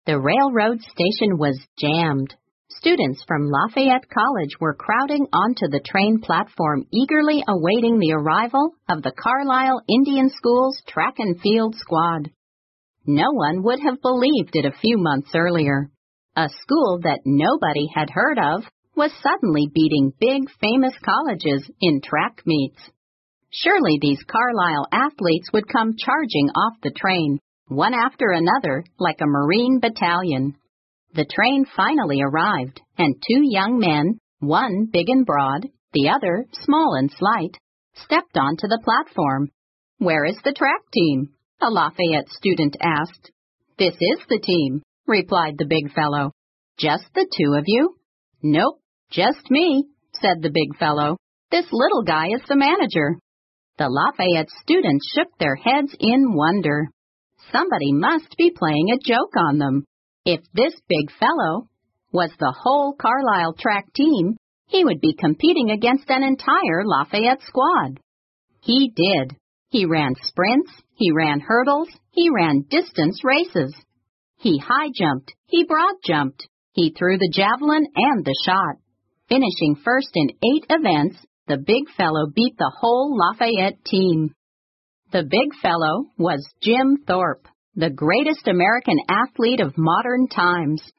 The railroad station was jammed. Students from Lafayette College were crowding onto the train platform, eagerly awaiting the arrival of the Carlisle Indian School's track and field squad. No one would have believed it a few months earlier. A school that nobody had heard of was suddenly beating big, famous colleges in track meets. Surely these Carlisle athletes would come charging off the train, one after another, like a Marine battalion. The train finally arrived, and two young men, one big and broad, the other small and slight, stepped onto the platform. "Where is the track team?" a Lafayette student asked. "This is the team," replied the big fellow. "Just the two of you?" "Nope, just me," said the big fellow. "This little guy is the manager." The Lafayette students shook their heads in wonder. Somebody must be playing a joke on them. If this big fellow was the whole Carlisle track team, he would be competing against an entire Lafayette squad. He did. He ran sprints, he ran hurdles, he ran distance races. He high jumped, he broad jumped, he threw the javelin and the shot. Finishing first in 8 events, the big fellow beat the whole Lafayette team. The big fellow was Jim Thorpe, the greatest American athlete of modern times.